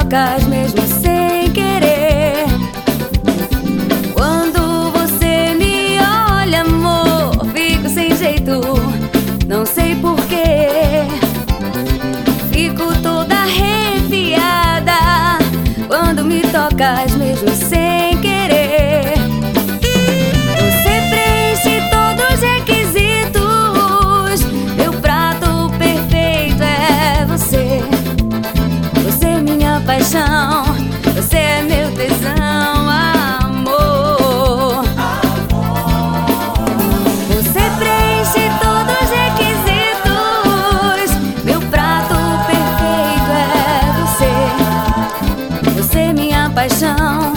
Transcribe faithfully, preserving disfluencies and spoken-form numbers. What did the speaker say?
tocas mesmo sem querer. Quando você me olha, amor, fico sem jeito, não sei porquê. Fico toda arrepiada quando me tocas mesmo sem querer. Você preenche todos os requisitos, meu prato perfeito é você. Você é minha paixão, você é meu tesão, amor. Você preenche todos os requisitos, meu prato perfeito é você. Você é minha paixão,